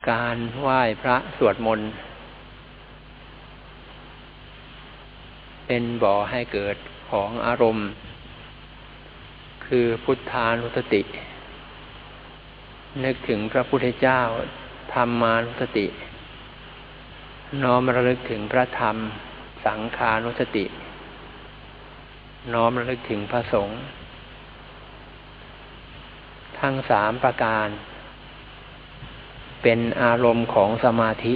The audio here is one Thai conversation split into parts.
การไหว้พระสวดมนต์เป็นบ่อให้เกิดของอารมณ์คือพุทธานุสตินึกถึงพระพุทธเจ้าธรรมานุสติน้อมระลึกถึงพระธรรมสังฆานุสติน้อมระลึกถึงพระสงฆ์ทั้งสามประการเป็นอารมณ์ของสมาธิ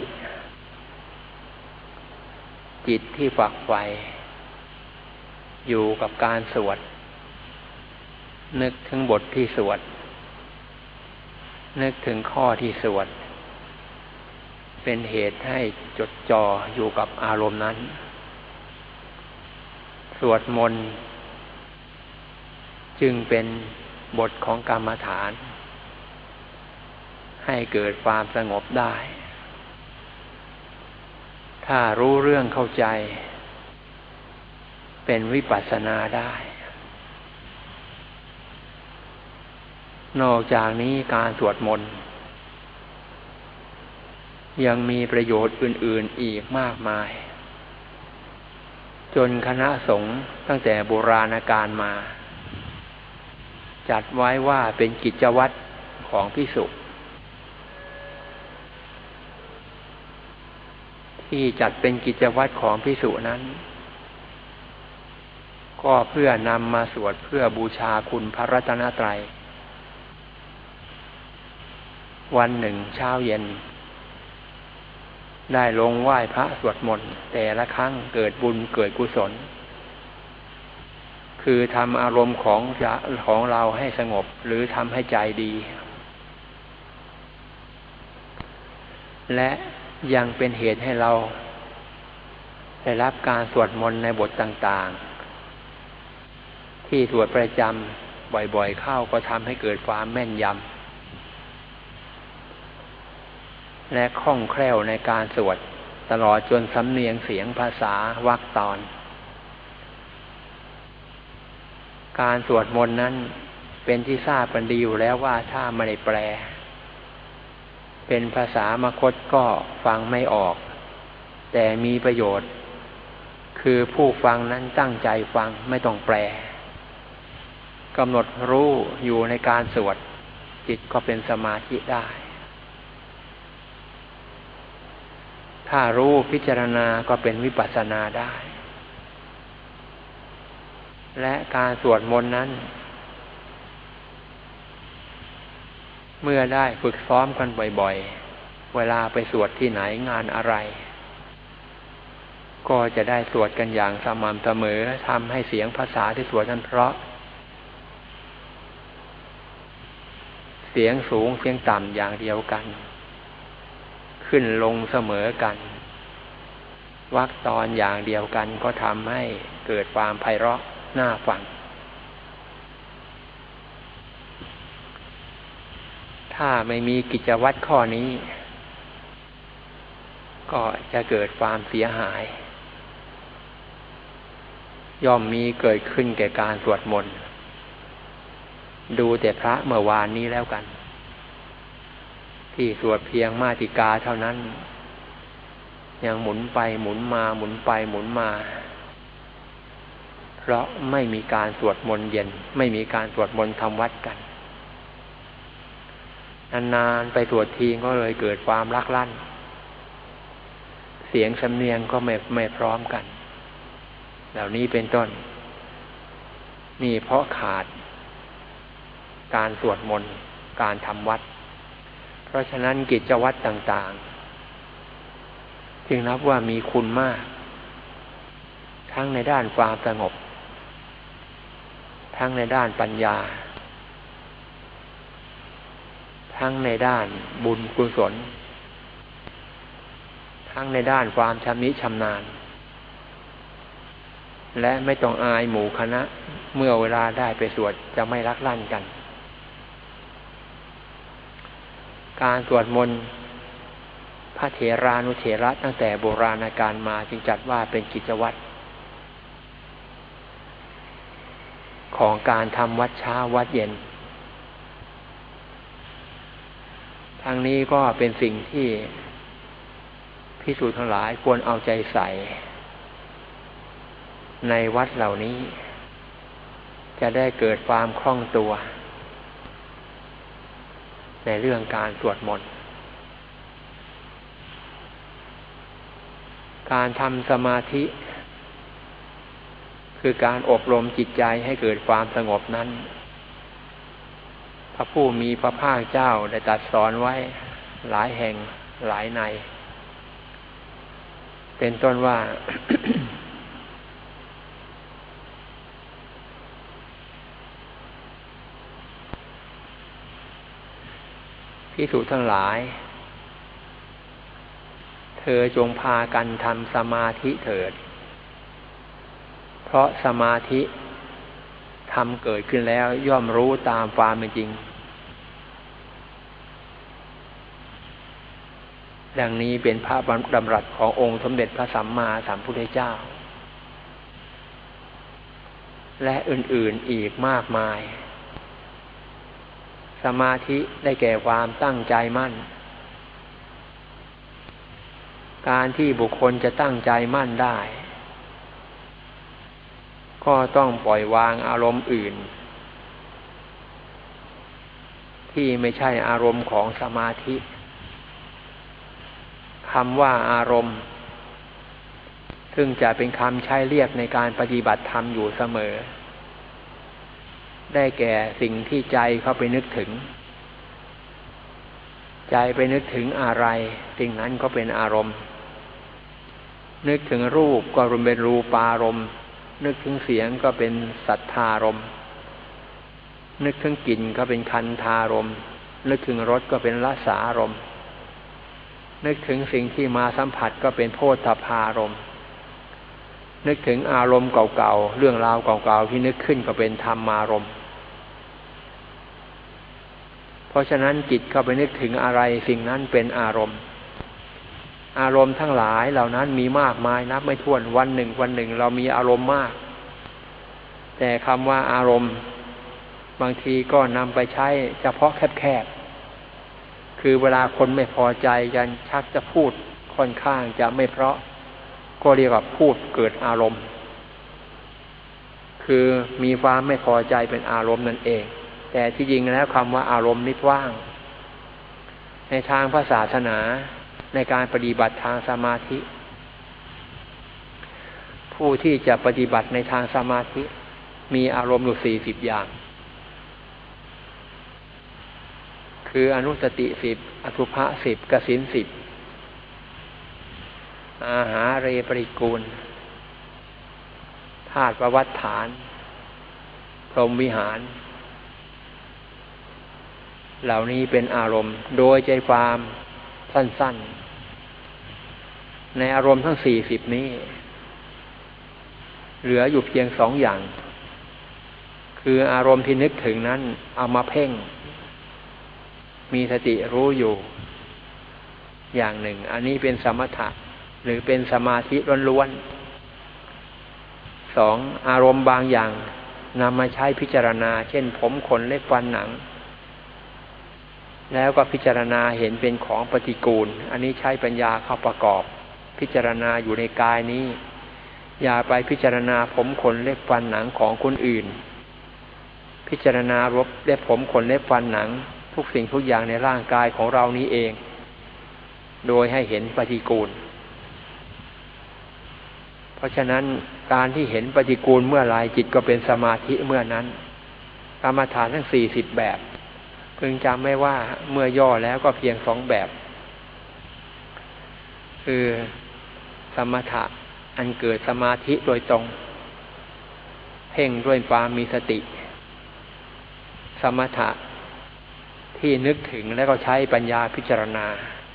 จิตที่ฝักใฝ่อยู่กับการสวดนึกถึงบทที่สวดนึกถึงข้อที่สวดเป็นเหตุให้จดจ่ออยู่กับอารมณ์นั้นสวดมนต์จึงเป็นบทของกรรมฐานให้เกิดความสงบได้ถ้ารู้เรื่องเข้าใจเป็นวิปัสสนาได้นอกจากนี้การสวดมนต์ยังมีประโยชน์อื่นๆอีกมากมายจนคณะสงฆ์ตั้งแต่โบราณกาลมาจัดไว้ว่าเป็นกิจวัตรของภิกษุที่จัดเป็นกิจวัตรของภิกษุนั้นก็เพื่อนำมาสวดเพื่อบูชาคุณพระรัตนตรัยวันหนึ่งเช้าเย็นได้ลงไหว้พระสวดมนต์แต่ละครั้งเกิดบุญเกิดกุศลคือทำอารมณ์ของเราให้สงบหรือทำให้ใจดีและยังเป็นเหตุให้เราได้รับการสวดมนต์ในบทต่างๆที่สวดประจำบ่อยๆเข้าก็ทำให้เกิดความแม่นยำและคล่องแคล่วในการสวดตลอดจนสำเนียงเสียงภาษาวรรคตอนการสวดมนต์นั้นเป็นที่ทราบกันดีอยู่แล้วว่าถ้าไม่ได้แปลเป็นภาษามคธก็ฟังไม่ออกแต่มีประโยชน์คือผู้ฟังนั้นตั้งใจฟังไม่ต้องแปลกำหนดรู้อยู่ในการสวดจิตก็เป็นสมาธิได้ถ้ารู้พิจารณาก็เป็นวิปัสสนาได้และการสวดมนต์นั้นเมื่อได้ฝึกซ้อมกันบ่อยๆเวลาไปสวดที่ไหนงานอะไรก็จะได้สวดกันอย่างสม่ำเสมอทำให้เสียงภาษาที่สวดนั้นเพราะเสียงสูงเสียงต่ำอย่างเดียวกันขึ้นลงเสมอกันวรรคตอนอย่างเดียวกันก็ทำให้เกิดความไพเราะน่าฟังถ้าไม่มีกิจวัตรข้อนี้ก็จะเกิดความเสียหายย่อมมีเกิดขึ้นแก่การสวดมนต์ดูแต่พระเมื่อวานนี้แล้วกันที่สวดเพียงมาติกาเท่านั้นยังหมุนไปหมุนมาหมุนไปหมุนมาเพราะไม่มีการสวดมนต์เย็นไม่มีการสวดมนต์ทำวัดกันนานๆไปสวดทีก็เลยเกิดความลักลั่นเสียงสำเนียงก็ไม่พร้อมกันเหล่านี้เป็นต้นนี่เพราะขาดการสวดมนต์การทำวัดเพราะฉะนั้นกิจวัตรต่างๆจึงนับว่ามีคุณมากทั้งในด้านความสงบทั้งในด้านปัญญาทั้งในด้านบุญกุศลทั้งในด้านความชำนิชำนาญและไม่ต้องอายหมู่คณะเมื่อเวลาได้ไปสวดจะไม่ลักลั่นกันการสวดมนต์พระเถรานุเถระตั้งแต่โบราณกาลมาจึงจัดว่าเป็นกิจวัตรของการทำวัดเช้าวัดเย็นททั้งนี้ก็เป็นสิ่งที่ภิกษุทั้งหลายควรเอาใจใส่ในวัดเหล่านี้จะได้เกิดความคล่องตัวในเรื่องการสวดมนต์การทำสมาธิคือการอบรมจิตใจให้เกิดความสงบนั้นพระผู้มีพระภาคเจ้าได้ตรัสสอนไว้หลายแห่งหลายในเป็นต้นว่า ภิกษุทั้งหลายเธอจงพากันทำสมาธิเถิดเพราะสมาธิทำเกิดขึ้นแล้วย่อมรู้ตามความเป็นจริงดังนี้เป็นพระดำรัสขององค์สมเด็จพระสัมมาสัมพุทธเจ้าและอื่นๆอีกมากมายสมาธิได้แก่ความตั้งใจมั่นการที่บุคคลจะตั้งใจมั่นได้ก็ต้องปล่อยวางอารมณ์อื่นที่ไม่ใช่อารมณ์ของสมาธิคำว่าอารมณ์ซึ่งจะเป็นคำใช้เรียกในการปฏิบัติธรรมอยู่เสมอได้แก่สิ่งที่ใจเข้าไปนึกถึงใจไปนึกถึงอะไรสิ่งนั้นก็เป็นอารมณ์นึกถึงรูปก็เป็นรูปารมณ์นึกถึงเสียงก็เป็นสัทธารมณ์นึกถึงกลิ่นก็เป็นคันธารมณ์นึกถึงรสก็เป็นรสารมณ์นึกถึงสิ่งที่มาสัมผัสก็เป็นโผฏฐัพพารมณ์นึกถึงอารมณ์เก่าๆเรื่องราวเก่าๆที่นึกขึ้นก็เป็นธรรมารมณ์เพราะฉะนั้นจิตเข้าไปนึกถึงอะไรสิ่งนั้นเป็นอารมณ์อารมณ์ทั้งหลายเหล่านั้นมีมากมายนับไม่ถ้วนวันหนึ่งเรามีอารมณ์มากแต่คำว่าอารมณ์บางทีก็นำไปใช้เฉพาะแคบๆคือเวลาคนไม่พอใจกันชักจะพูดค่อนข้างจะไม่เพราะก็เรียกว่าพูดเกิดอารมณ์คือมีความไม่พอใจเป็นอารมณ์นั่นเองแต่ที่จริงแล้วคำว่าอารมณ์นี่กว้างในทางพระศาสนาในการปฏิบัติทางสมาธิผู้ที่จะปฏิบัติในทางสมาธิมีอารมณ์อยู่40อย่างคืออนุสติ10อสุภะ10กสิณ10อาหาเรปริกูลธาตุประวัฏฐานพรหมวิหารเหล่านี้เป็นอารมณ์โดยใจความสั้นๆในอารมณ์ทั้ง40นี้เหลืออยู่เพียง2อย่างคืออารมณ์ที่นึกถึงนั้นเอามาเพ่งมีสติรู้อยู่อย่างหนึ่งอันนี้เป็นสมถะหรือเป็นสมาธิล้วนๆ2อารมณ์บางอย่างนำมาใช้พิจารณาเช่นผมขนเล็บฟันหนังแล้วก็พิจารณาเห็นเป็นของปฏิกูลอันนี้ใช้ปัญญาเข้าประกอบพิจารณาอยู่ในกายนี้อย่าไปพิจารณาผมขนเล็บฟันหนังของคนอื่นพิจารณาเล็บผมขนเล็บฟันหนังทุกสิ่งทุกอย่างในร่างกายของเรานี้เองโดยให้เห็นปฏิกูลเพราะฉะนั้นการที่เห็นปฏิกูลเมื่อไรจิตก็เป็นสมาธิเมื่อนั้นกรรมฐานทั้ง40แบบพึงจำไม่ว่าเมื่อย่อแล้วก็เพียง2แบบคือสมถะอันเกิดสมาธิโดยตรงเพ่งด้วยความมีสติสมถะที่นึกถึงแล้วก็ใช้ปัญญาพิจารณา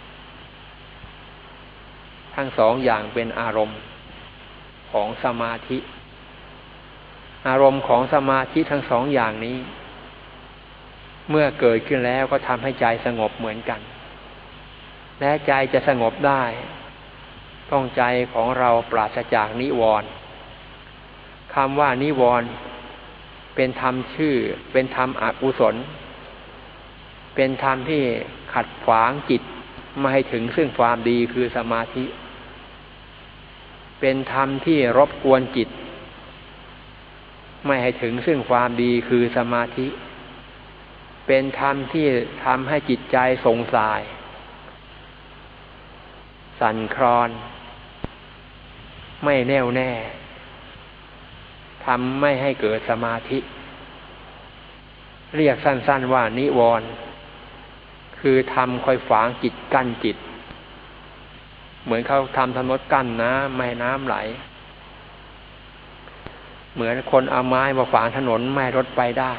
ทั้ง2อย่างเป็นอารมณ์ของสมาธิอารมณ์ของสมาธิทั้ง2อย่างนี้เมื่อเกิดขึ้นแล้วก็ทำให้ใจสงบเหมือนกันและใจจะสงบได้ต้องใจของเราปราศจากนิวรณ์คำว่านิวรณ์เป็นธรรมชื่อเป็นธรรมอกุศลเป็นธรรมที่ขัดขวางจิตไม่ให้ถึงซึ่งความดีคือสมาธิเป็นธรรมที่รบกวนจิตไม่ให้ถึงซึ่งความดีคือสมาธิเป็นธรรมที่ทำให้จิตใจสงสายสั่นคลอนไม่แน่วแน่ทำไม่ให้เกิดสมาธิเรียกสั้นๆว่านิวรณ์คือทำคอยฝางจิตกั้นจิตเหมือนเขาทำถนนกั้นน้ำไม่ให้น้ำไหลเหมือนคนเอาไม้มาฝางถนนไม่ให้รถไปได้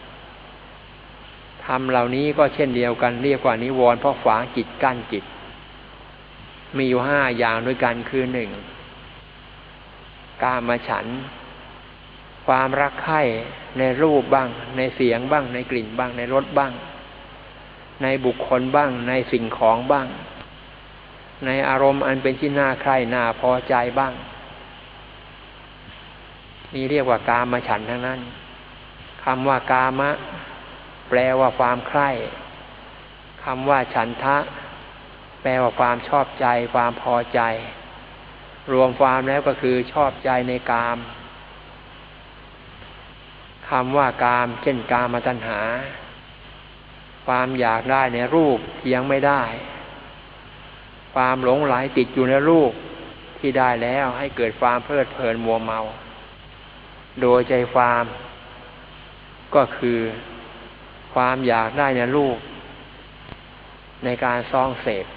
ทำเหล่านี้ก็เช่นเดียวกันเรียกว่านิวรณ์เพราะฝางจิตกั้นจิตมีอยู่5อย่างด้วยกันคือ 1. กามฉันท์ความรักใคร่ในรูปบ้างในเสียงบ้างในกลิ่นบ้างในรสบ้างในบุคคลบ้างในสิ่งของบ้างในอารมณ์อันเป็นที่น่าใคร่น่าพอใจบ้างนี่เรียกว่ากามฉันท์ทั้งนั้นคำว่ากามะแปลว่าความใคร่คำว่าฉันทะแปลว่าความชอบใจความพอใจรวมความแล้วก็คือชอบใจในกามคำว่ากามเช่นกามตัณหาความอยากได้ในรูปที่ยังไม่ได้ความหลงไหลติดอยู่ในรูปที่ได้แล้วให้เกิดความเพลิดเพลินมัวเมาโดยใจความก็คือความอยากได้ในรูปในการซ่องเสพ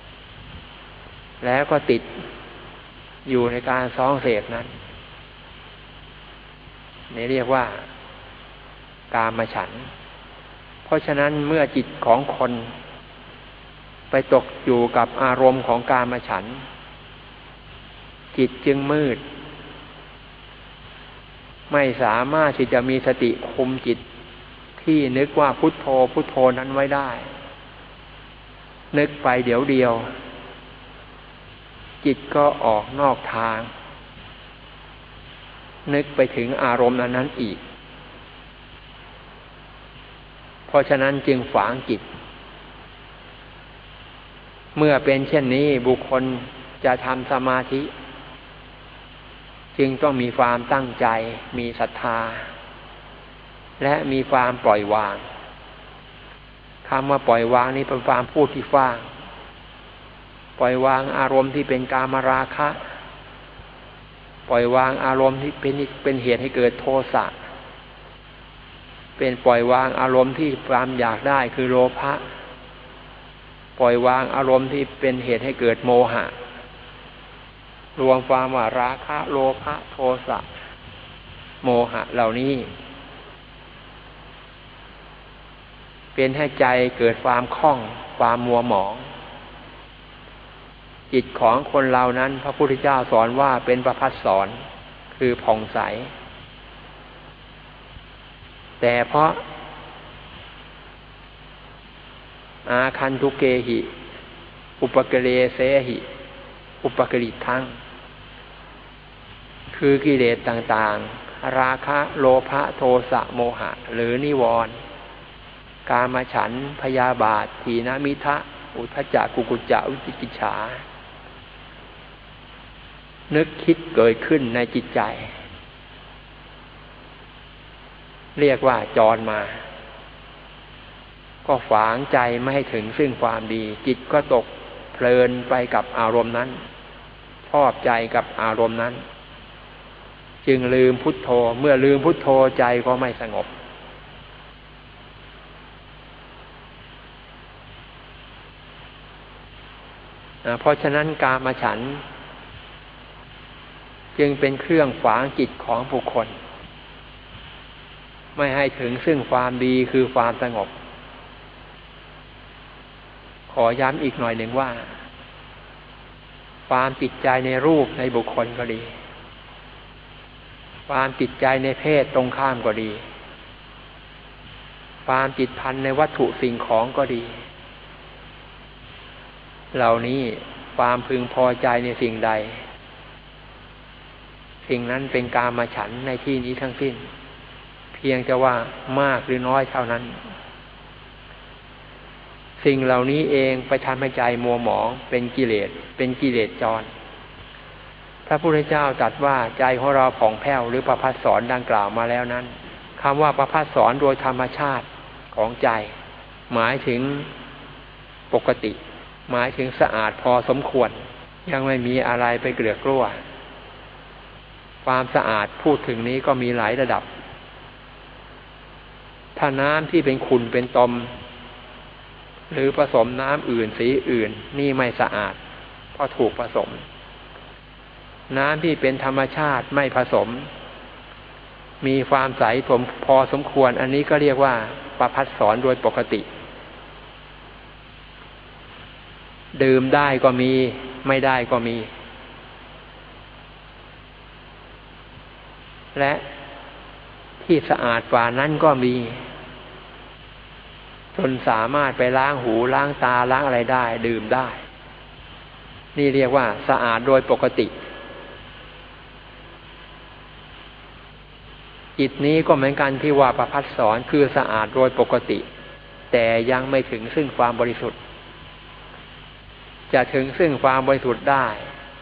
แล้วก็ติดอยู่ในการซ่องเสพนั้นนี่เรียกว่ากามฉันท์เพราะฉะนั้นเมื่อจิตของคนไปตกอยู่กับอารมณ์ของกามฉันท์จิตจึงมืดไม่สามารถที่จะมีสติคุมจิตที่นึกว่าพุทโธพุทโธนั้นไว้ได้นึกไปเดี๋ยวเดียวจิตก็ออกนอกทางนึกไปถึงอารมณ์นั้นอีกเพราะฉะนั้นจึงฝังจิตเมื่อเป็นเช่นนี้บุคคลจะทำสมาธิจึงต้องมีความตั้งใจมีศรัทธาและมีความปล่อยวางคำว่าปล่อยวางนี้เป็นความพูดที่ฟ้างปล่อยวางอารมณ์ที่เป็นกามราคะปล่อยวางอารมณ์ที่เป็นเหตุให้เกิดโทสะเป็นปล่อยวางอารมณ์ที่ความอยากได้คือโลภะปล่อยวางอารมณ์ที่เป็นเหตุให้เกิดโมหะรวมความว่าราคะโลภะโทสะโมหะเหล่านี้เป็นให้ใจเกิดความคล่องความมัวหมองจิตของคนเรานั้นพระพุทธเจ้าสอนว่าเป็นประภัสสรคือผ่องใสแต่เพราะอาคันทุเกหิอุปกเรเสหิอุปกริทังคือกิเลสต่างๆราคะโลภะโทสะโมหะหรือนิวรณ์กามฉันท์พยาบาทถีนมิทะอุทธัจจะกุกุจจะวิจิกิจฉานึกคิดเกิดขึ้นในจิตใจเรียกว่าจรมาก็ฝังใจไม่ให้ถึงซึ่งความดีจิตก็ตกเพลินไปกับอารมณ์นั้นชอบใจกับอารมณ์นั้นจึงลืมพุทโธเมื่อลืมพุทโธใจก็ไม่สงบเพราะฉะนั้นกามฉันท์จึงเป็นเครื่องฝังจิตของบุคคลไม่ให้ถึงซึ่งความดีคือความสงบขอย้ำอีกหน่อยหนึ่งว่าความติดใจในรูปในบุคคลก็ดีความติดใจในเพศตรงข้ามก็ดีความติดพันในวัตถุสิ่งของก็ดีเหล่านี้ความพึงพอใจในสิ่งใดสิ่งนั้นเป็นกามฉันท์ในที่นี้ทั้งสิ้นเพียงแต่ว่ามากหรือน้อยเท่านั้นสิ่งเหล่านี้เองไปทำให้ใจมัวหมองเป็นกิเลสจรพระพุทธเจ้าตรัสว่าใจของเราผ่องแผ้วหรือประภัสสรดังกล่าวมาแล้วนั้นคำว่าประภัสสรโดยธรรมชาติของใจหมายถึงปกติหมายถึงสะอาดพอสมควรยังไม่มีอะไรไปเกลือกกลัวความสะอาดพูดถึงนี้ก็มีหลายระดับถ้าน้ำที่เป็นขุ่นเป็นตมหรือผสมน้ำอื่นสีอื่นนี่ไม่สะอาดเพราะถูกผสมน้ำที่เป็นธรรมชาติไม่ผสมมีความใสพอสมควรอันนี้ก็เรียกว่าประภัสสรโดยปกติดื่มได้ก็มีไม่ได้ก็มีและที่สะอาดกว่านั้นก็มีจนสามารถไปล้างหูล้างตาล้างอะไรได้ดื่มได้นี่เรียกว่าสะอาดโดยปกติจิตนี้ก็เหมือนกันที่ว่าประภัสสรคือสะอาดโดยปกติแต่ยังไม่ถึงซึ่งความบริสุทธิ์จะถึงซึ่งความบริสุทธิ์ได้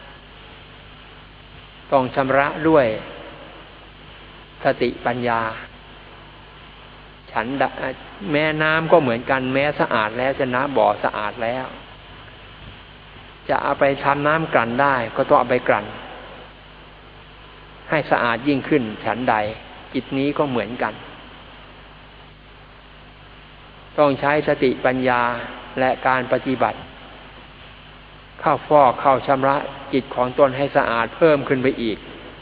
ต้องชำระด้วยสติปัญญาแม่น้ำก็เหมือนกันแม้สะอาดแล้วจะน้ำบ่อสะอาดแล้วจะเอาไปทำน้ำกลั่นได้ก็ต้องเอาไปกลั่นให้สะอาดยิ่งขึ้นฉันใดจิตนี้ก็เหมือนกันต้องใช้สติปัญญาและการปฏิบัติเข้าฟอกเข้าชำระจิตของตนให้สะอาดเพิ่มขึ้นไปอีก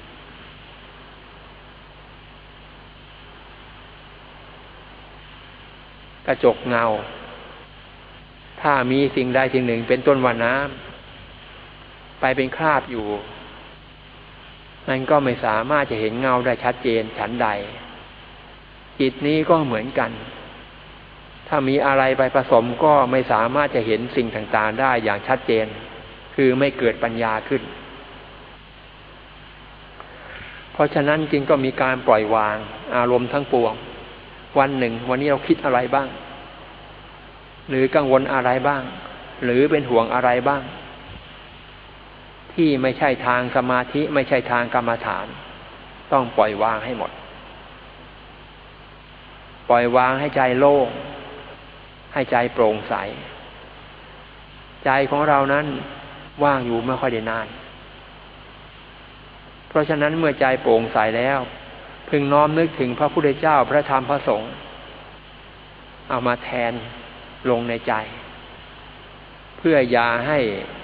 กระจกเงาถ้ามีสิ่งใดสิ่งหนึ่งเป็นต้นว่าน้ำไปเป็นคราบอยู่มันก็ไม่สามารถจะเห็นเงาได้ชัดเจนฉันใดจิตนี้ก็เหมือนกันถ้ามีอะไรไปผสมก็ไม่สามารถจะเห็นสิ่งต่างๆได้อย่างชัดเจนคือไม่เกิดปัญญาขึ้นเพราะฉะนั้นจึงก็มีการปล่อยวางอารมณ์ทั้งปวงวันหนึ่งวันนี้เราคิดอะไรบ้างหรือกังวลอะไรบ้างหรือเป็นห่วงอะไรบ้างที่ไม่ใช่ทางสมาธิไม่ใช่ทางกรรมฐานต้องปล่อยวางให้หมดปล่อยวางให้ใจโล่งให้ใจโปร่งใสใจของเรานั้นว่างอยู่ไม่ค่อยได้นานเพราะฉะนั้นเมื่อใจโปร่งใสแล้วพึงน้อมนึกถึงพระพุทธเจ้าพระธรรมพระสงฆ์เอามาแทนลงในใจเพื่ออย่าให้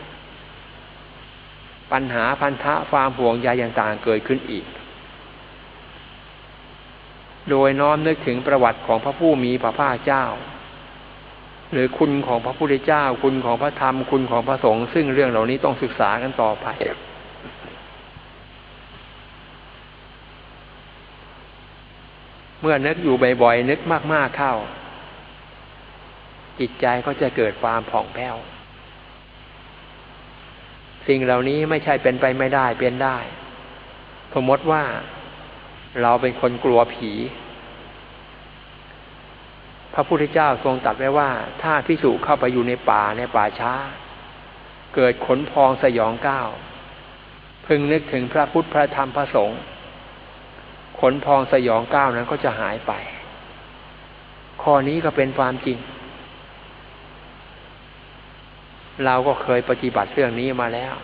ปัญหาพันธะความห่วงใยต่างๆเกิดขึ้นอีกโดยน้อมนึกถึงประวัติของพระผู้มีพระภาคเจ้าหรือคุณของพระพุทธเจ้าคุณของพระธรรมคุณของพระสงฆ์ซึ่งเรื่องเหล่านี้ต้องศึกษากันต่อไปเมื่อนึกอยู่บ่อยๆนึกมากๆเข้าจิตใจก็จะเกิดความผ่องแผ้วสิ่งเหล่านี้ไม่ใช่เป็นไปไม่ได้เป็นได้สมมติว่าเราเป็นคนกลัวผีพระพุทธเจ้าทรงตรัสไว้ว่าถ้าภิกษุเข้าไปอยู่ในป่าช้าเกิดขนพองสยองก้าวพึงนึกถึงพระพุทธพระธรรมพระสงฆ์ขนพองสยองก้าวนั้นก็จะหายไปข้อนี้ก็เป็นความจริงเราก็เคยปฏิบัติเรื่องนี้มาแล้ว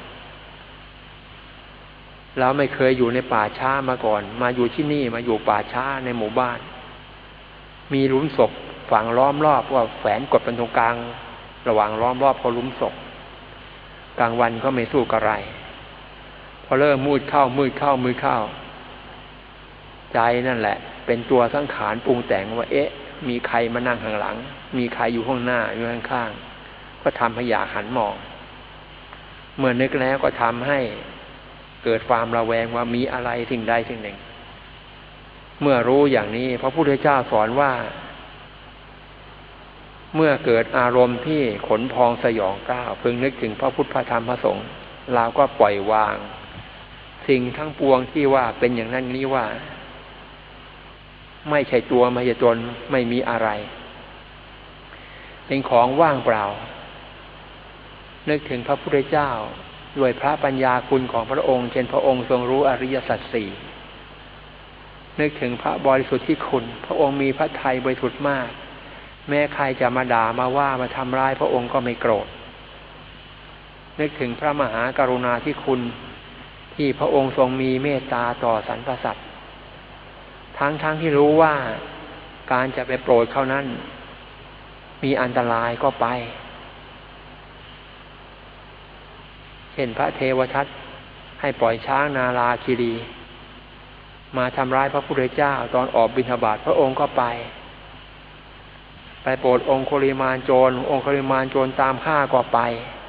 เราไม่เคยอยู่ในป่าช้ามาก่อนมาอยู่ที่นี่มาอยู่ป่าช้าในหมู่บ้านมีหลุมศพฝังล้อมรอบว่าแฝงกดเป็นตรงกลางระหว่างล้อมรอบพอหลุมศพกลางวันก็ไม่สู้กับไรพอเริ่มมืดเข้าใจนั่นแหละเป็นตัวสังขารปรุงแต่งว่ามีใครมานั่งข้างหลังมีใครอยู่ข้างหน้าอยู่ข้างๆก็ทำให้อยากหันมองเมื่อนึกแล้วก็ทำให้เกิดความระแวงว่ามีอะไรสิ่งใดสิ่งหนึ่งเมื่อรู้อย่างนี้พระพุทธเจ้าสอนว่าเมื่อเกิดอารมณ์ที่ขนพองสยองกล้าวพึงนึกถึงพระพุทธพระธรรมพระสงฆ์เราก็ปล่อยวางสิ่งทั้งปวงที่ว่าเป็นอย่างนั้นนี้ว่าไม่ใช่ตัวไม่ใช่ตนไม่มีอะไรเป็นของว่างเปล่านึกถึงพระพุทธเจ้าด้วยพระปัญญาคุณของพระองค์เช่นพระองค์ทรงรู้อริยสัจสี่นึกถึงพระบริสุทธิ์ที่คุณพระองค์มีพระทัยบริสุทธิ์มากแม้ใครจะมาด่ามาว่ามาทำร้ายพระองค์ก็ไม่โกรธนึกถึงพระมหากรุณาธิคุณที่พระองค์ทรงมีเมตตาต่อสรรพสัตว์ทั้งที่รู้ว่าการจะไปโปรดเขานั้นมีอันตรายก็ไปเช่นพระเทวทัตให้ปล่อยช้างนาราคีรีมาทำร้ายพระพุทธเจ้าตอนออกบิณฑบาตพระองค์ก็ไปโปรดองคุลิมานโจรองคุลิมานโจรตามฆ่าก็ไป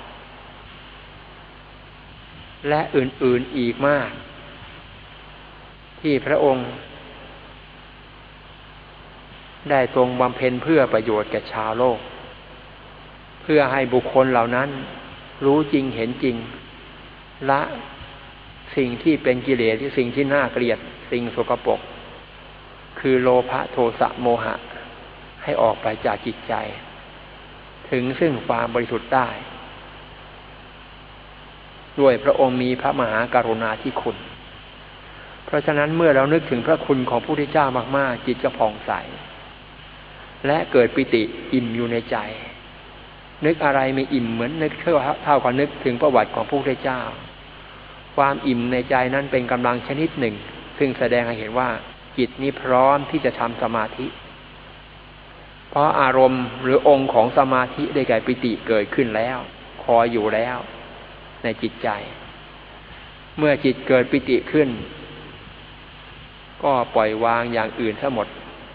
และอื่นๆอีกมากที่พระองค์ได้ทรงบำเพ็ญเพื่อประโยชน์แก่ชาวโลกเพื่อให้บุคคลเหล่านั้นรู้จริงเห็นจริงละสิ่งที่เป็นกิเลสที่สิ่งที่น่าเกลียดสิ่งสกปรกคือโลภะโทสะโมหะให้ออกไปจากจิตใจถึงซึ่งความบริสุทธิ์ได้ด้วยพระองค์มีพระมหากรุณาธิคุณเพราะฉะนั้นเมื่อเรานึกถึงพระคุณของพระพุทธเจ้ามากๆจิตจะผ่องใสและเกิดปิติอิ่มอยู่ในใจนึกอะไรไม่อิ่มเหมือนนึกเท่ากับนึกถึงประวัติของพระพุทธเจ้าความอิ่มในใจนั้นเป็นกำลังชนิดหนึ่งซึ่งแสดงให้เห็นว่าจิตนี้พร้อมที่จะทำสมาธิเพราะอารมณ์หรือองค์ของสมาธิได้แก่ปิติเกิดขึ้นแล้วคอยอยู่แล้วในจิตใจเมื่อจิตเกิดปิติขึ้นก็ปล่อยวางอย่างอื่นทั้งหมด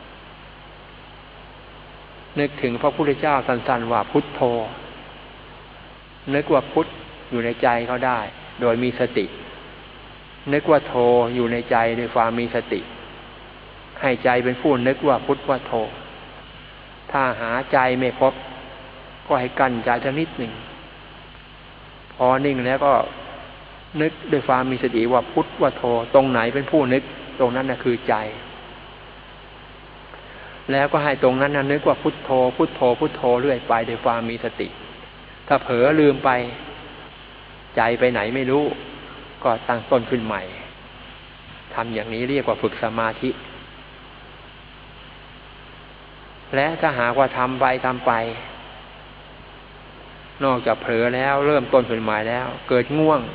นึกถึงพระพุทธเจ้าสั้นๆว่าพุทโธนึกว่าพุทอยู่ในใจเขาได้โดยมีสตินึกว่าโธอยู่ในใจด้วยความมีสติให้ใจเป็นผู้นึกว่าพุทว่าโธถ้าหาใจไม่พบก็ให้กั้นใจสักนิดหนึ่งพอนิ่งแล้วก็นึกด้วยความมีสติว่าพุทว่าโธตรงไหนเป็นผู้นึกตรงนั้นน่ะคือใจแล้วก็ให้ตรงนั้นน่ะนึกว่าพุทโธพุทโธพุทโธเรื่อยไปด้วยความมีสติถ้าเผลอลืมไปใจไปไหนไม่รู้ก็ตั้งต้นขึ้นใหม่ทำอย่างนี้เรียกว่าฝึกสมาธิและถ้าหากว่าทำไปนอกจากเผลอแล้วเริ่มต้นขึ้นใหม่แล้วเกิดง่วง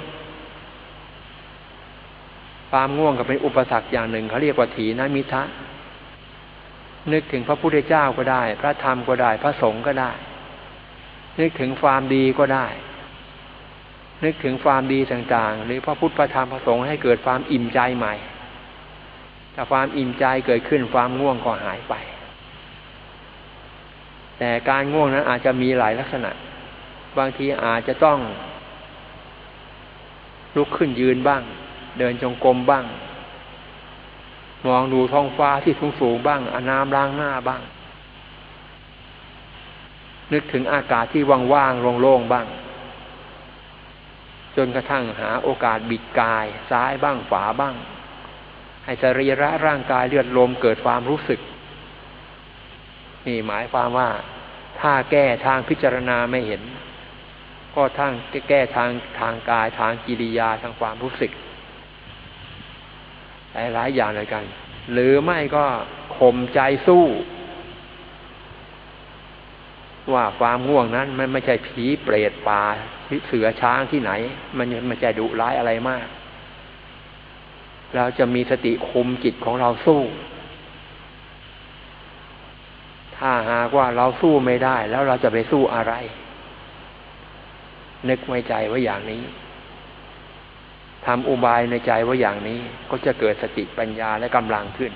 ความง่วงก็เป็นอุปสรรคอย่างหนึ่งเขาเรียกว่าถีนมิทะนึกถึงพระพุทธเจ้าก็ได้พระธรรมก็ได้พระสงฆ์ก็ได้นึกถึงความดีก็ได้นึกถึงความดีต่างๆหรือพระพุทธพระธรรมพระสงฆ์ให้เกิดความอิ่มใจใหม่ถ้าความอิ่มใจเกิดขึ้นความง่วงก็หายไปแต่การง่วงนั้นอาจจะมีหลายลักษณะบางทีอาจจะต้องลุกขึ้นยืนบ้างเดินจงกรมบ้างมองดูท้องฟ้าที่สูงๆบ้างเอาน้ำล้างหน้าบ้างนึกถึงอากาศที่ว่างๆโล่งๆบ้างจนกระทั่งหาโอกาสบิดกายซ้ายบ้างขวาบ้างให้สรีระร่างกายเลือดลมเกิดความรู้สึกนี่หมายความว่าถ้าแก้ทางพิจารณาไม่เห็นก็ทั้งแก้ทางกายทางกิริยาทางความรู้สึกหลายอย่างเลยกันหรือไม่ก็ข่มใจสู้ว่าความง่วงนั้นมันไม่ใช่ผีเปรตป่าเสือช้างที่ไหนมันไม่ใช่ดุร้ายอะไรมากเราจะมีสติคุมจิตของเราสู้ถ้าหากว่าเราสู้ไม่ได้แล้วเราจะไปสู้อะไรนึกไว้ใจไว้อย่างนี้ทำอุบายในใจไว้อย่างนี้ก็จะเกิดสติปัญญาและกำลังขึ้น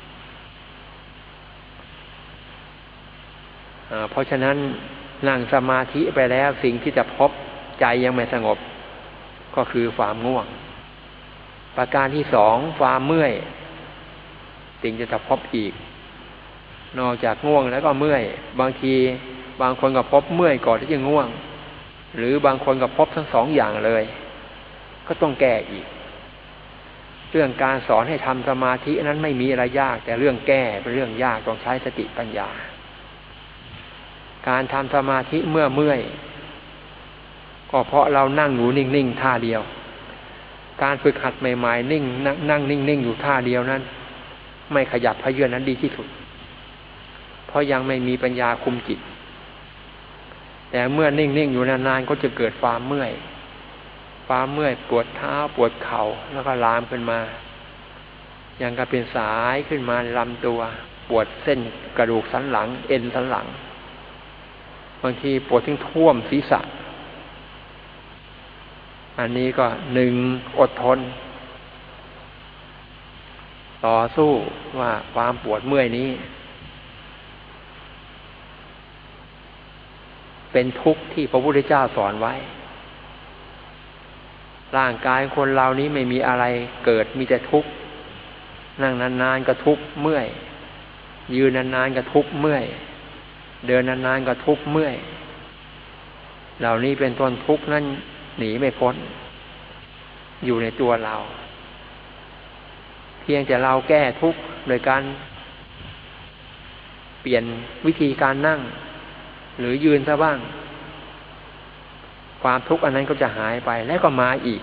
เพราะฉะนั้นนั่งสมาธิไปแล้วสิ่งที่จะพบใจยังไม่สงบก็คือความง่วงประการที่สองความเมื่อยสิ่งจะพบอีกนอกจากง่วงแล้วก็เมื่อยบางทีบางคนก็พบเมื่อยก่อนที่จะง่วงหรือบางคนก็พบทั้งสองอย่างเลยก็ต้องแก้อีกเรื่องการสอนให้ทำสมาธินั้นไม่มีอะไรยากแต่เรื่องแก้เป็นเรื่องยากต้องใช้สติปัญญาการทำสมาธิเมื่อยก็เพราะเรานั่งอยู่นิ่งๆท่าเดียวการฝึกหัดใหม่ๆนั่งนิ่งๆอยู่ท่าเดียวนั้นไม่ขยับเขยื้อนนั้นดีที่สุดเพราะยังไม่มีปัญญาคุมจิตแต่เมื่อนิ่งๆอยู่นานๆก็จะเกิดความเมื่อยปวดเท้าปวดเข่าแล้วก็ลามขึ้นมาอย่างกับเป็นสายขึ้นมาลำตัวปวดเส้นกระดูกสันหลังเอ็นสันหลังบางทีปวดถึงท่วมศีรษะอันนี้ก็1อดทนต่อสู้ว่าความปวดเมื่อยนี้เป็นทุกข์ที่พระพุทธเจ้าสอนไว้ร่างกายคนเรานี้ไม่มีอะไรเกิดมีแต่ทุกข์นั่งนานๆก็ทุกข์เมื่อยยืนนานๆก็ทุกข์เมื่อยเดินนานๆก็ทุกข์เมื่อยเหล่านี้เป็นต้นทุกข์นั้นหนีไม่พ้นอยู่ในตัวเราเพียงแต่เราแก้ทุกข์โดยการเปลี่ยนวิธีการนั่งหรือยืนซะบ้างความทุกข์อันนั้นก็จะหายไปแล้วก็มาอีก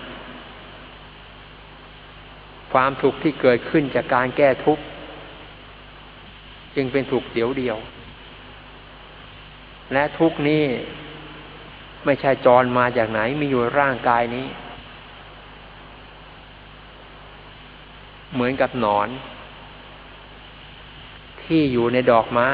ความทุกข์ที่เกิดขึ้นจากการแก้ทุกข์จึงเป็นทุกข์เดียวและทุกข์นี้ไม่ใช่จรมาจากไหนมีอยู่ร่างกายนี้เหมือนกับหนอนที่อยู่ในดอกไม้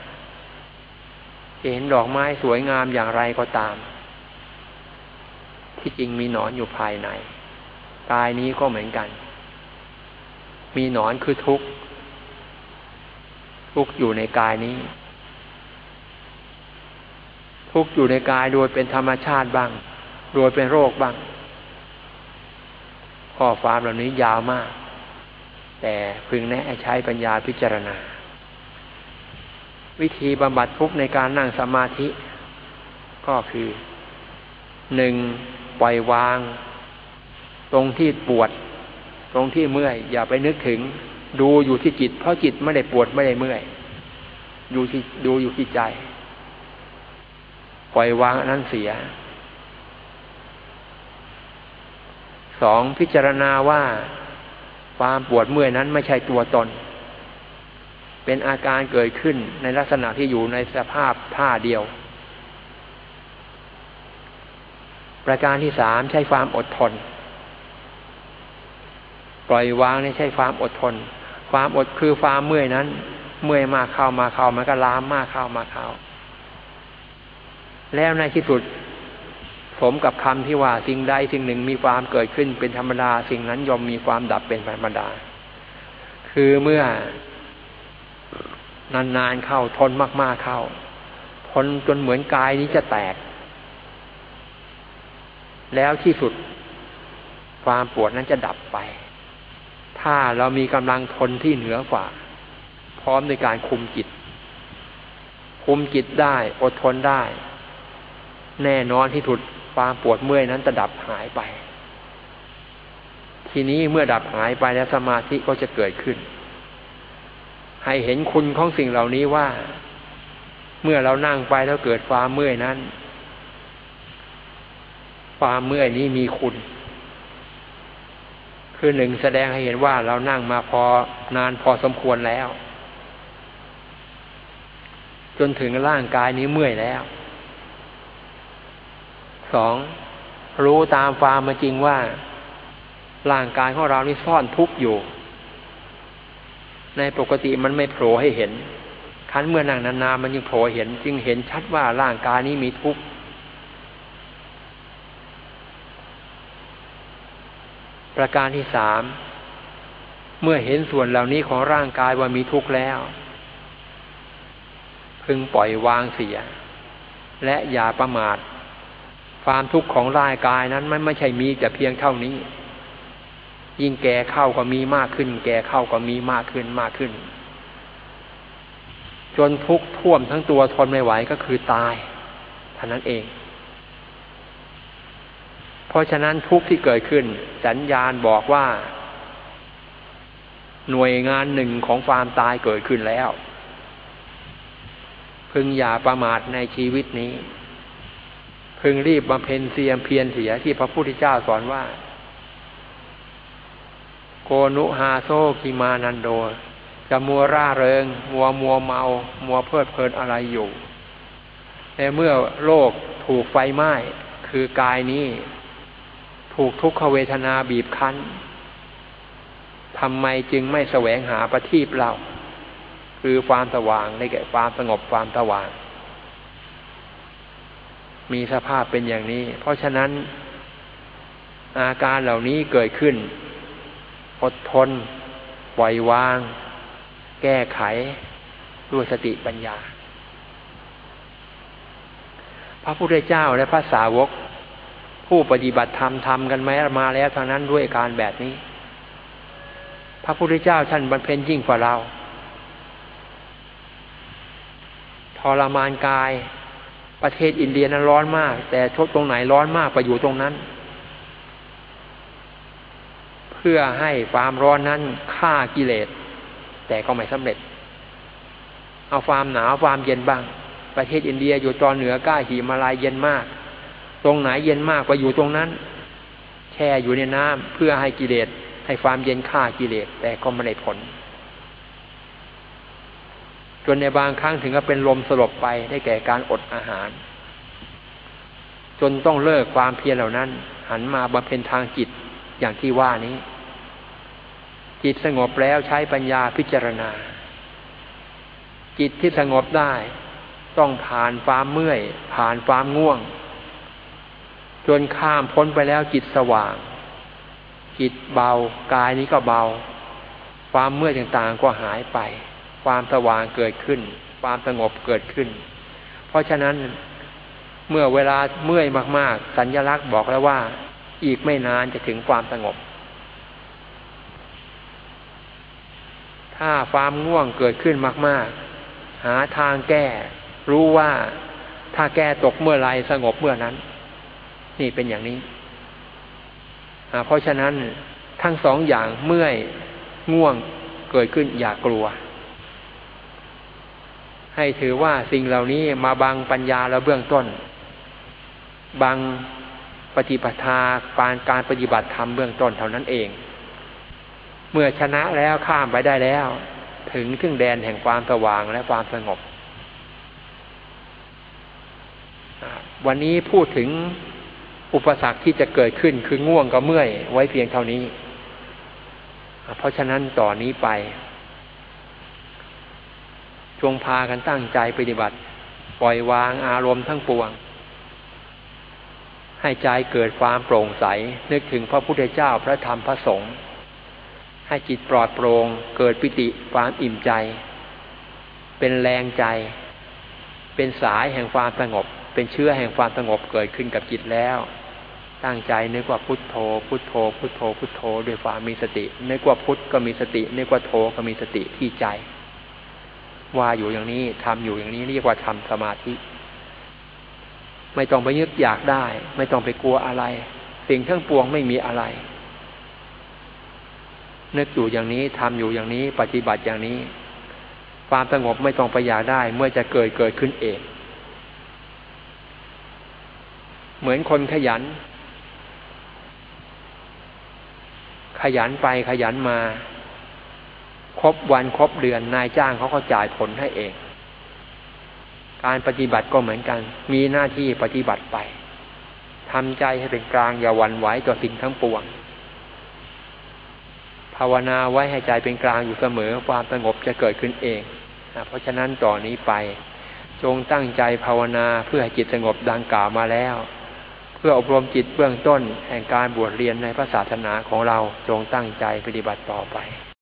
จะเห็นดอกไม้สวยงามอย่างไรก็ตามที่จริงมีหนอนอยู่ภายในกายนี้ก็เหมือนกันมีหนอนคือทุกข์อยู่ในกายนี้ทุกข์อยู่ในกายโดยเป็นธรรมชาติบ้างโดยเป็นโรคบ้างข้อความเหล่านี้ยาวมากแต่พึงแนะให้ใช้ปัญญาพิจารณาวิธีบำบัดทุกข์ในการนั่งสมาธิก็คือ 1. ปล่อยวางตรงที่ปวดตรงที่เมื่อยอย่าไปนึกถึงดูอยู่ที่จิตเพราะจิตไม่ได้ปวดไม่ได้เมื่อยดูอยู่ที่ใจปล่อยวางอันนั้นเสีย 2. พิจารณาว่าความปวดเมื่อยนั้นไม่ใช่ตัวตนเป็นอาการเกิดขึ้นในลักษณะที่อยู่ในสภาพท่าเดียวประการที่ 3ใช้ความอดทนปล่อยวางนี่ใช้ความอดทนความอดคือความเมื่อยนั้นเมื่อยมากเข้ามันก็ลามมากเข้าแล้วในที่สุดสมกับคำที่ว่าสิ่งใดสิ่งหนึ่งมีความเกิดขึ้นเป็นธรรมดาสิ่งนั้นย่อมมีความดับเป็นธรรมดาคือเมื่อนานๆเข้าทนมากๆเข้าทนจนเหมือนกายนี้จะแตกแล้วที่สุดความปวดนั้นจะดับไปถ้าเรามีกำลังทนที่เหนือกว่าพร้อมในการคุมจิตได้อดทนได้แน่นอนที่สุดความปวดเมื่อยนั้นจะดับหายไปทีนี้เมื่อดับหายไปแล้วสมาธิก็จะเกิดขึ้นให้เห็นคุณของสิ่งเหล่านี้ว่าเมื่อเรานั่งไปแล้วเกิดความเมื่อยนั้นความเมื่อยนี้มีคุณคือ 1แสดงให้เห็นว่าเรานั่งมาพอนานพอสมควรแล้วจนถึงร่างกายนี้เมื่อยแล้ว 2รู้ตามความเป็นจริงว่าร่างกายของเรานี่ซ่อนทุกข์อยู่ในปกติมันไม่โผล่ให้เห็นคันเมื่อนั่งนานๆมันยิ่งโผล่เห็นจึงเห็นชัดว่าร่างกายนี้มีทุกข์ประการที่ 3เมื่อเห็นส่วนเหล่านี้ของร่างกายว่ามีทุกข์แล้วพึงปล่อยวางเสียและอย่าประมาทความทุกข์ของร่างกายนั้นมันไม่ใช่มีแต่เพียงเท่านี้ยิ่งแก่เข้าก็มีมากขึ้นจนทุกข์ท่วมทั้งตัวทนไม่ไหวก็คือตายเท่านั้นเองเพราะฉะนั้นทุกข์ที่เกิดขึ้นสัญญาณบอกว่าหน่วยงานหนึ่งของความตายเกิดขึ้นแล้วพึงอย่าประมาทในชีวิตนี้พึงรีบบำเพ็ญเพียรเสียที่พระพุทธเจ้าสอนว่าโกนุหาโซกิมานันโดจะมัวร่าเริงมัวเมามัวเพลิดเพลินอะไรอยู่ในเมื่อโลกถูกไฟไหม้คือกายนี้ถูกทุกขเวทนาบีบคั้นทำไมจึงไม่แสวงหาประทีปเราคือความสว่างได้แก่ความสงบความสว่างมีสภาพเป็นอย่างนี้เพราะฉะนั้นอาการเหล่านี้เกิดขึ้นอดทนปล่อยวางแก้ไขด้วยสติปัญญาพระพุทธเจ้าและพระสาวกผู้ปฏิบัติธรรมทำกันมาแล้วทางนั้นด้วยการแบบนี้พระพุทธเจ้าท่านบำเพ็ญยิ่งกว่าเราทรมานกายประเทศอินเดียนั้นร้อนมากแต่ชดตรงไหนร้อนมากไปอยู่ตรงนั้นเพื่อให้ความร้อนนั้นฆ่ากิเลสแต่ก็ไม่สำเร็จเอาความหนาวความเย็นบ้างประเทศอินเดียอยู่ตอนเหนือใกล้หิมาลัยเย็นมากตรงไหนเย็นมากไปอยู่ตรงนั้นแช่อยู่ในน้ำเพื่อให้กิเลสให้ความเย็นฆ่ากิเลสแต่ก็ไม่ได้ผลจนในบางครั้งถึงกับเป็นลมสลบไปได้แก่การอดอาหารจนต้องเลิกความเพียรเหล่านั้นหันมาบำเพ็ญทางจิตอย่างที่ว่านี้จิตสงบแล้วใช้ปัญญาพิจารณาจิตที่สงบได้ต้องผ่านความเมื่อยผ่านความง่วงจนข้ามพ้นไปแล้วจิตสว่างจิตเบากายนี้ก็เบาความเมื่อยต่างๆก็หายไปความสว่างเกิดขึ้นความสงบเกิดขึ้นเพราะฉะนั้นเมื่อเวลาเมื่อยมากๆสัญลักษณ์บอกแล้วว่าอีกไม่นานจะถึงความสงบถ้าความง่วงเกิดขึ้นมากๆหาทางแก้รู้ว่าถ้าแก้ตกเมื่อไรสงบเมื่อนั้นนี่เป็นอย่างนี้เพราะฉะนั้นทั้งสองอย่างเมื่อยง่วงเกิดขึ้นอย่ากลัวให้ถือว่าสิ่งเหล่านี้มาบังปัญญาเราเบื้องต้นบังปฏิปทาการปฏิบัติธรรมเบื้องต้นเท่านั้นเองเมื่อชนะแล้วข้ามไปได้แล้วถึงแดนแห่งความสว่างและความสงบวันนี้พูดถึงอุปสรรคที่จะเกิดขึ้นคือง่วงกับเมื่อยไว้เพียงเท่านี้เพราะฉะนั้นต่อนนี้ไปจงพากันตั้งใจปฏิบัติปล่อยวางอารมณ์ทั้งปวงให้ใจเกิดความโปร่งใสนึกถึงพระพุทธเจ้าพระธรรมพระสงฆ์ให้จิตปลอดโปร่งเกิดปิติความอิ่มใจเป็นแรงใจเป็นสายแห่งความสงบเป็นเชื้อแห่งความสงบเกิดขึ้นกับจิตแล้วตั้งใจนึกว่าพุทโธพุทโธพุทโธพุทโธด้วยความมีสตินึกว่าพุทก็มีสตินึกว่าโธก็มีสติที่ใจว่าอยู่อย่างนี้ทำอยู่อย่างนี้เรียกว่าทำสมาธิไม่ต้องไปยึดอยากได้ไม่ต้องไปกลัวอะไรสิ่งทั้งปวงไม่มีอะไรนึกอยู่อย่างนี้ทำอยู่อย่างนี้ปฏิบัติอย่างนี้ความสงบไม่ต้องไปอยากได้เมื่อจะเกิดขึ้นเองเหมือนคนขยันไปขยันมาครบวันครบเดือนนายจ้างเขาก็จ่ายผลให้เองการปฏิบัติก็เหมือนกันมีหน้าที่ปฏิบัติไปทำใจให้เป็นกลางอย่าหวั่นไหวต่อสิ่งทั้งปวงภาวนาไว้ให้ใจเป็นกลางอยู่เสมอความสงบจะเกิดขึ้นเองเพราะฉะนั้นต่อนนี้ไปจงตั้งใจภาวนาเพื่อให้จิตสงบดังกล่าวมาแล้วเพื่ออบรมจิตเบื้องต้นแห่งการบวชเรียนในพระศาสนาของเราจงตั้งใจปฏิบัติต่อไป